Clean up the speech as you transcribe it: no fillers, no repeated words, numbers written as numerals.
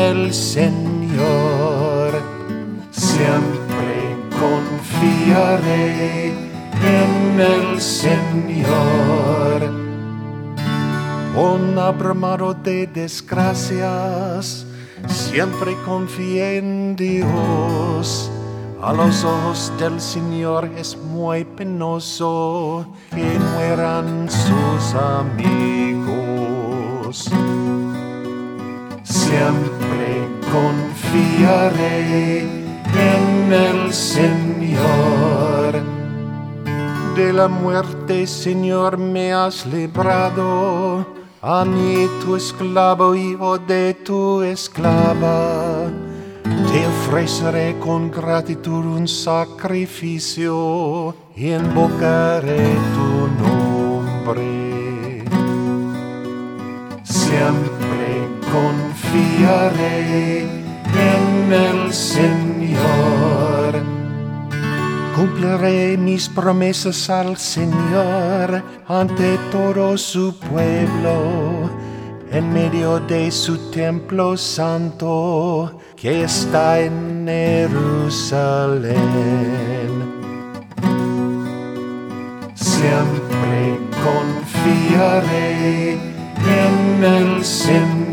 el Señor. Siempre confiaré en el Señor. Un abrumado de desgracias, siempre confié en Dios. A los ojos del Señor es muy penoso que mueran sus amigos. Siempre confiaré en el Señor. De la muerte, Señor, me has librado. A mí, tu esclavo, hijo de tu esclava. Te ofreceré con gratitud un sacrificio y invocaré tu nombre. Siempre confiaré en el Señor. Cumpliré mis promesas al Señor ante todo su pueblo, en medio de su templo santo que está en Jerusalén. Siempre confiaré en el Señor.